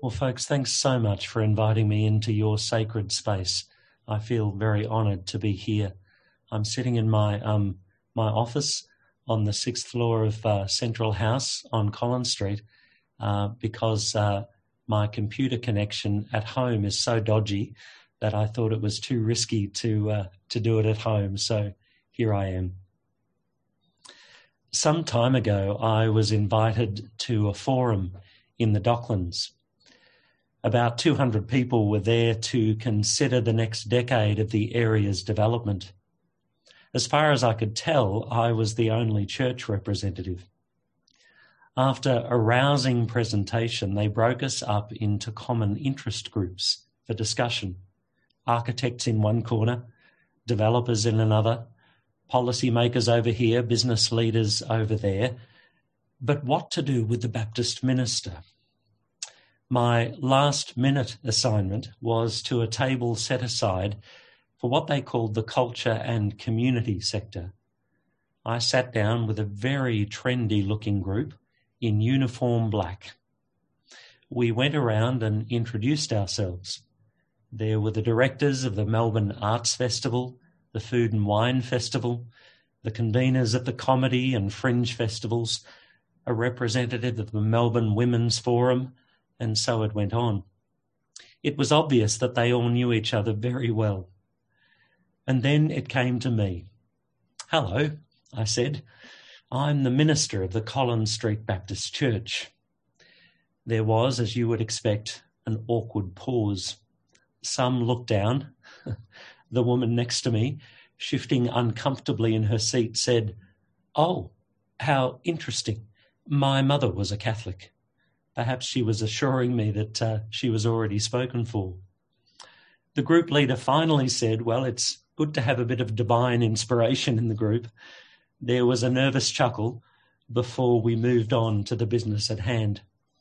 Well, folks, thanks so much for inviting me into your sacred space. I feel very honoured to be here. I'm sitting in my office on the 6th floor of Central House on Collins Street because my computer connection at home is so dodgy that I thought it was too risky to do it at home. So here I am. Some time ago, I was invited to a forum in the Docklands. About 200 people were there to consider the next decade of the area's development. As far as I could tell, I was the only church representative. After a rousing presentation, they broke us up into common interest groups for discussion. Architects in one corner, developers in another, policymakers over here, business leaders over there. But what to do with the Baptist minister? My last-minute assignment was to a table set aside for what they called the culture and community sector. I sat down with a very trendy-looking group in uniform black. We went around and introduced ourselves. There were the directors of the Melbourne Arts Festival, the Food and Wine Festival, the conveners of the comedy and fringe festivals, a representative of the Melbourne Women's Forum, and so it went on. It was obvious that they all knew each other very well. And then it came to me. "Hello," I said. "I'm the minister of the Collins Street Baptist Church." There was, as you would expect, an awkward pause. Some looked down. The woman next to me, shifting uncomfortably in her seat, said, "Oh, how interesting. My mother was a Catholic." Perhaps she was assuring me that she was already spoken for. The group leader finally said, "Well, it's good to have a bit of divine inspiration in the group." There was a nervous chuckle before we moved on to the business at hand.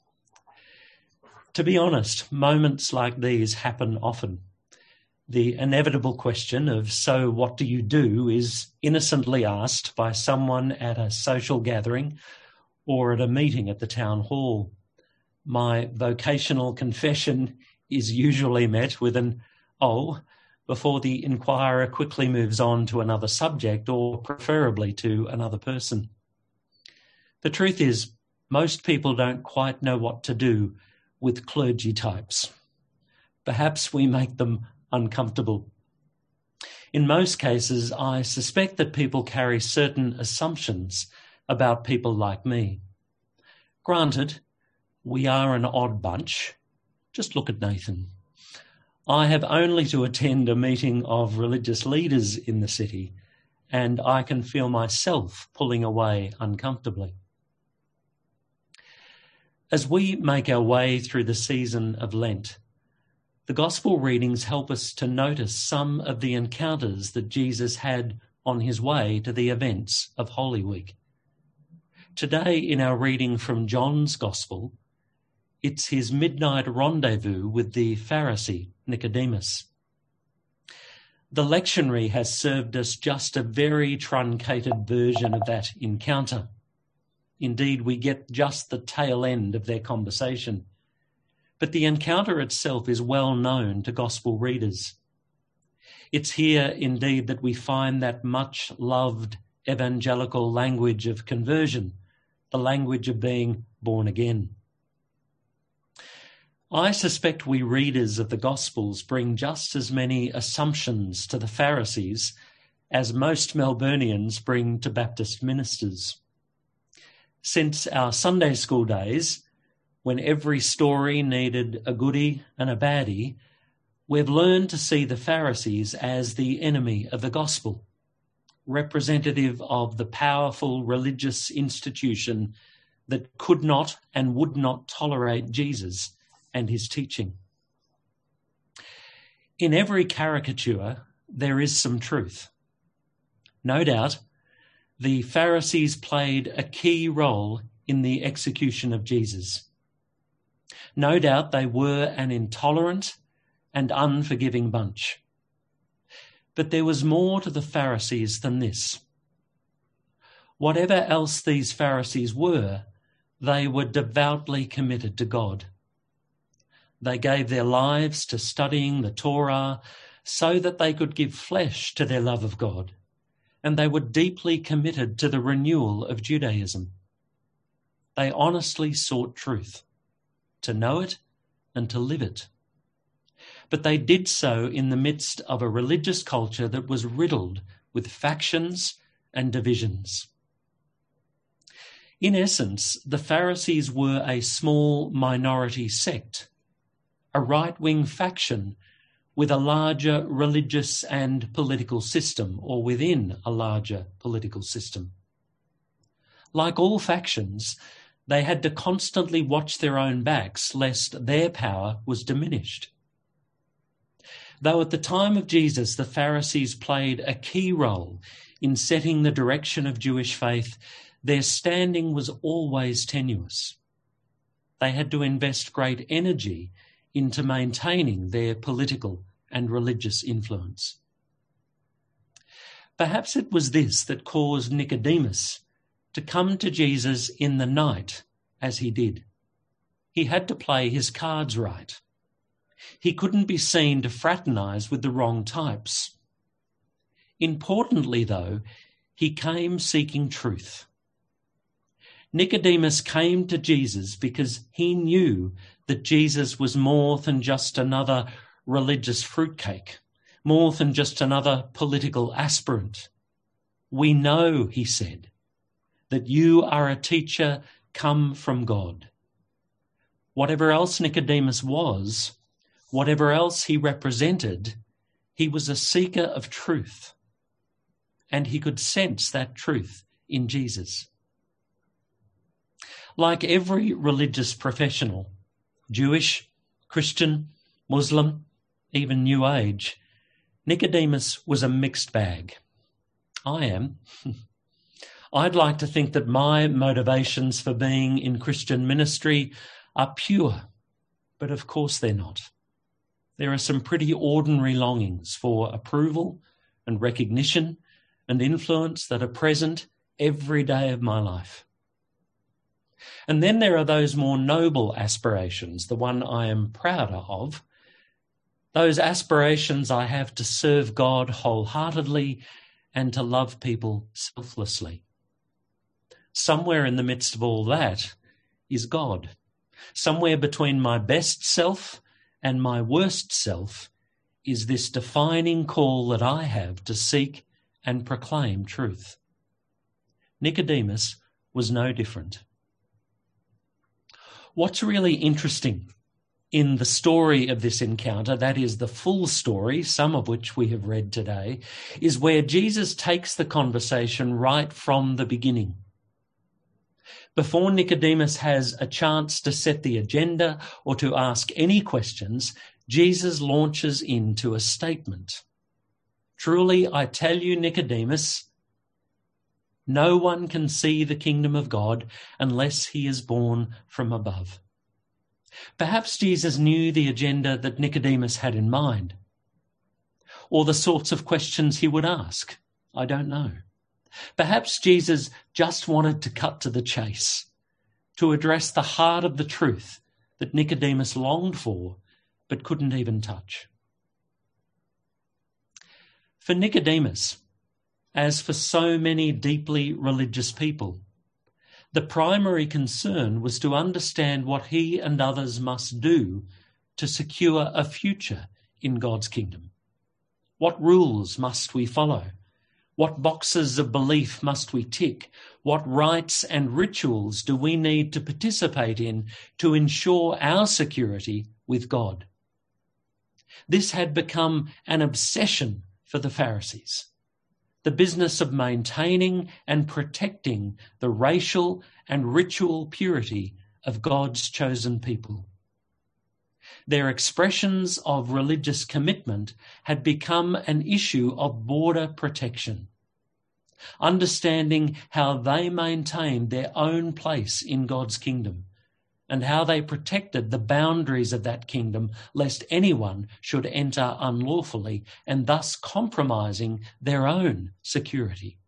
To be honest, moments like these happen often. The inevitable question of, "So what do you do?" is innocently asked by someone at a social gathering or at a meeting at the town hall. My vocational confession is usually met with an "oh," before the inquirer quickly moves on to another subject or preferably to another person. The truth is, most people don't quite know what to do with clergy types. Perhaps we make them uncomfortable. In most cases, I suspect that people carry certain assumptions about people like me. Granted, we are an odd bunch. Just look at Nathan. I have only to attend a meeting of religious leaders in the city, and I can feel myself pulling away uncomfortably. As we make our way through the season of Lent, the Gospel readings help us to notice some of the encounters that Jesus had on his way to the events of Holy Week. Today, in our reading from John's Gospel, it's his midnight rendezvous with the Pharisee, Nicodemus. The lectionary has served us just a very truncated version of that encounter. Indeed, we get just the tail end of their conversation. But the encounter itself is well known to Gospel readers. It's here, indeed, that we find that much-loved evangelical language of conversion, the language of being born again. I suspect we readers of the Gospels bring just as many assumptions to the Pharisees as most Melburnians bring to Baptist ministers. Since our Sunday school days, when every story needed a goodie and a baddie, we've learned to see the Pharisees as the enemy of the gospel, representative of the powerful religious institution that could not and would not tolerate Jesus and his teaching. In every caricature, there is some truth. No doubt, the Pharisees played a key role in the execution of Jesus. No doubt they were an intolerant and unforgiving bunch. But there was more to the Pharisees than this. Whatever else these Pharisees were, they were devoutly committed to God. They gave their lives to studying the Torah so that they could give flesh to their love of God, and they were deeply committed to the renewal of Judaism. They honestly sought truth, to know it and to live it. But they did so in the midst of a religious culture that was riddled with factions and divisions. In essence, the Pharisees were a small minority sect, a right-wing faction with a larger religious and political system, or within a larger political system. Like all factions, they had to constantly watch their own backs lest their power was diminished. Though at the time of Jesus, the Pharisees played a key role in setting the direction of Jewish faith, their standing was always tenuous. They had to invest great energy into maintaining their political and religious influence. Perhaps it was this that caused Nicodemus to come to Jesus in the night as he did. He had to play his cards right. He couldn't be seen to fraternize with the wrong types. Importantly, though, he came seeking truth. Nicodemus came to Jesus because he knew that Jesus was more than just another religious fruitcake, more than just another political aspirant. We know, he said, that you are a teacher come from God. Whatever else Nicodemus was, whatever else he represented, he was a seeker of truth, and he could sense that truth in Jesus. Like every religious professional, Jewish, Christian, Muslim, even New Age, Nicodemus was a mixed bag. I am. I'd like to think that my motivations for being in Christian ministry are pure, but of course they're not. There are some pretty ordinary longings for approval and recognition and influence that are present every day of my life. And then there are those more noble aspirations, the one I am prouder of. Those aspirations I have to serve God wholeheartedly and to love people selflessly. Somewhere in the midst of all that is God. Somewhere between my best self and my worst self is this defining call that I have to seek and proclaim truth. Nicodemus was no different. What's really interesting in the story of this encounter, that is the full story, some of which we have read today, is where Jesus takes the conversation right from the beginning. Before Nicodemus has a chance to set the agenda or to ask any questions, Jesus launches into a statement. Truly, I tell you, Nicodemus, no one can see the kingdom of God unless he is born from above. Perhaps Jesus knew the agenda that Nicodemus had in mind, or the sorts of questions he would ask. I don't know. Perhaps Jesus just wanted to cut to the chase, to address the heart of the truth that Nicodemus longed for but couldn't even touch. For Nicodemus, as for so many deeply religious people, the primary concern was to understand what he and others must do to secure a future in God's kingdom. What rules must we follow? What boxes of belief must we tick? What rites and rituals do we need to participate in to ensure our security with God? This had become an obsession for the Pharisees. The business of maintaining and protecting the racial and ritual purity of God's chosen people. Their expressions of religious commitment had become an issue of border protection, understanding how they maintained their own place in God's kingdom and how they protected the boundaries of that kingdom lest anyone should enter unlawfully and thus compromising their own security.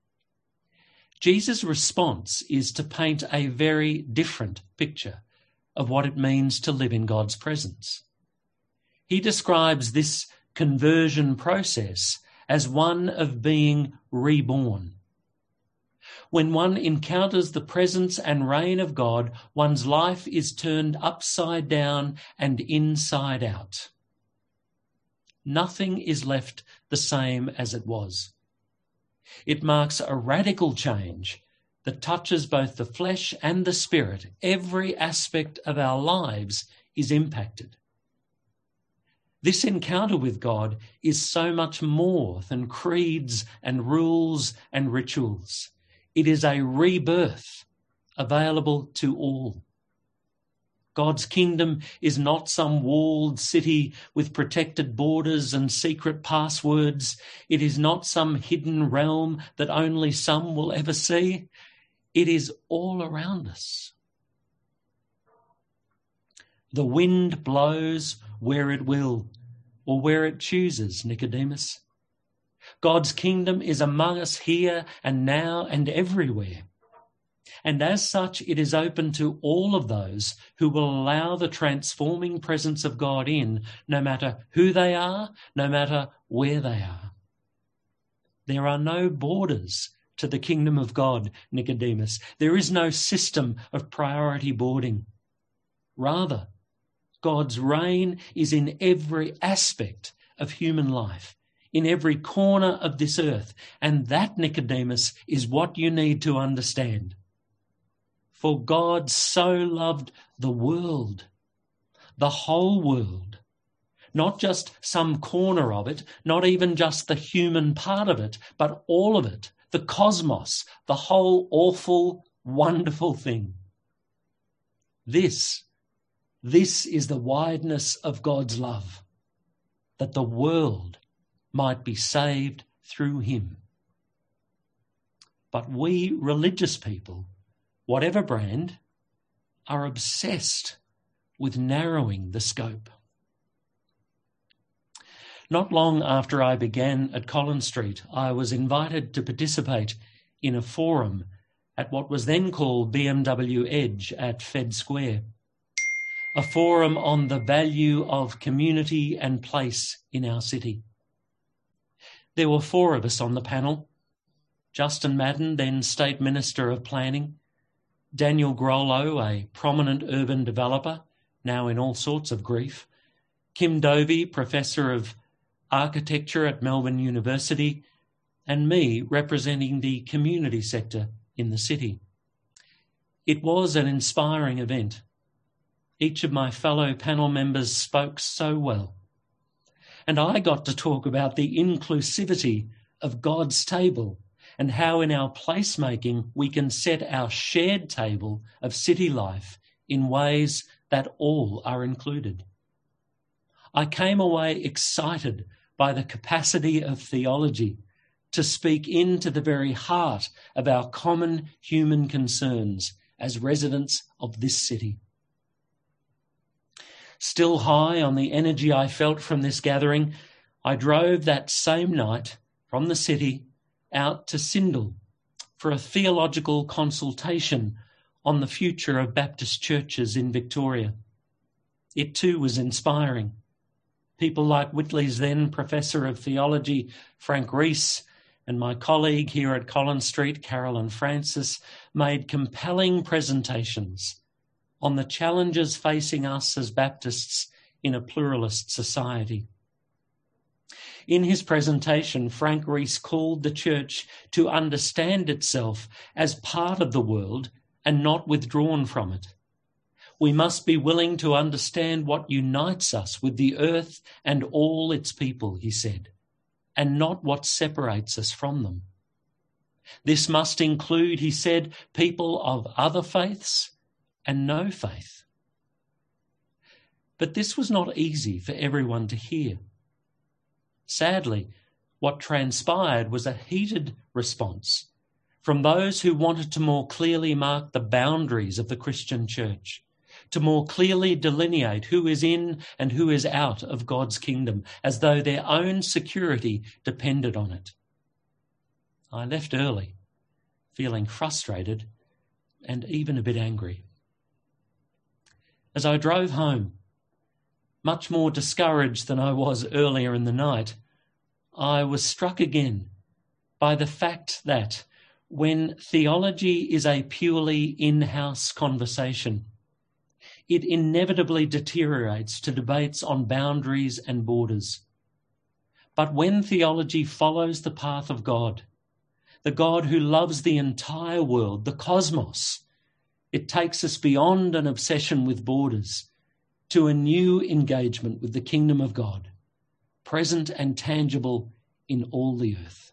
Jesus' response is to paint a very different picture of what it means to live in God's presence. He describes this conversion process as one of being reborn. When one encounters the presence and reign of God, one's life is turned upside down and inside out. Nothing is left the same as it was. It marks a radical change that touches both the flesh and the spirit. Every aspect of our lives is impacted. This encounter with God is so much more than creeds and rules and rituals. It is a rebirth available to all. God's kingdom is not some walled city with protected borders and secret passwords. It is not some hidden realm that only some will ever see. It is all around us. The wind blows where it will, or where it chooses, Nicodemus. God's kingdom is among us here and now and everywhere. And as such, it is open to all of those who will allow the transforming presence of God in, no matter who they are, no matter where they are. There are no borders to the kingdom of God, Nicodemus. There is no system of priority boarding. Rather, God's reign is in every aspect of human life, in every corner of this earth. And that, Nicodemus, is what you need to understand. For God so loved the world, the whole world, not just some corner of it, not even just the human part of it, but all of it, the cosmos, the whole awful, wonderful thing. This is the wideness of God's love, that the world might be saved through him. But we religious people, whatever brand, are obsessed with narrowing the scope. Not long after I began at Collins Street, I was invited to participate in a forum at what was then called BMW Edge at Fed Square, a forum on the value of community and place in our city. There were 4 of us on the panel: Justin Madden, then State Minister of Planning; Daniel Grollo, a prominent urban developer, now in all sorts of grief; Kim Dovey, Professor of Architecture at Melbourne University; and me, representing the community sector in the city. It was an inspiring event. Each of my fellow panel members spoke so well. And I got to talk about the inclusivity of God's table and how in our placemaking we can set our shared table of city life in ways that all are included. I came away excited by the capacity of theology to speak into the very heart of our common human concerns as residents of this city. Still high on the energy I felt from this gathering, I drove that same night from the city out to Sindel for a theological consultation on the future of Baptist churches in Victoria. It too was inspiring. People like Whitley's then Professor of Theology, Frank Rees, and my colleague here at Collins Street, Carolyn Francis, made compelling presentations on the challenges facing us as Baptists in a pluralist society. In his presentation, Frank Rees called the church to understand itself as part of the world and not withdrawn from it. We must be willing to understand what unites us with the earth and all its people, he said, and not what separates us from them. This must include, he said, people of other faiths and no faith. But this was not easy for everyone to hear. Sadly, what transpired was a heated response from those who wanted to more clearly mark the boundaries of the Christian church, to more clearly delineate who is in and who is out of God's kingdom, as though their own security depended on it. I left early, feeling frustrated and even a bit angry. As I drove home, much more discouraged than I was earlier in the night, I was struck again by the fact that when theology is a purely in-house conversation, it inevitably deteriorates to debates on boundaries and borders. But when theology follows the path of God, the God who loves the entire world, the cosmos, it takes us beyond an obsession with borders to a new engagement with the kingdom of God, present and tangible in all the earth.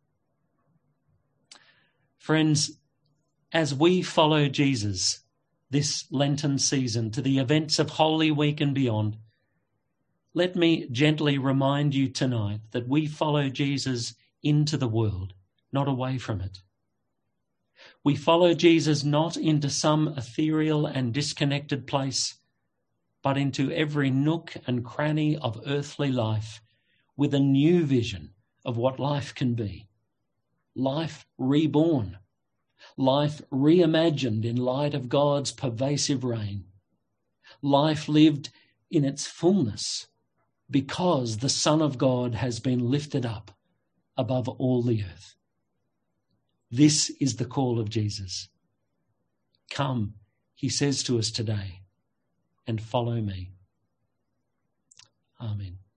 Friends, as we follow Jesus this Lenten season to the events of Holy Week and beyond, let me gently remind you tonight that we follow Jesus into the world, not away from it. We follow Jesus not into some ethereal and disconnected place, but into every nook and cranny of earthly life with a new vision of what life can be. Life reborn, life reimagined in light of God's pervasive reign, life lived in its fullness because the Son of God has been lifted up above all the earth. This is the call of Jesus. Come, he says to us today, and follow me. Amen.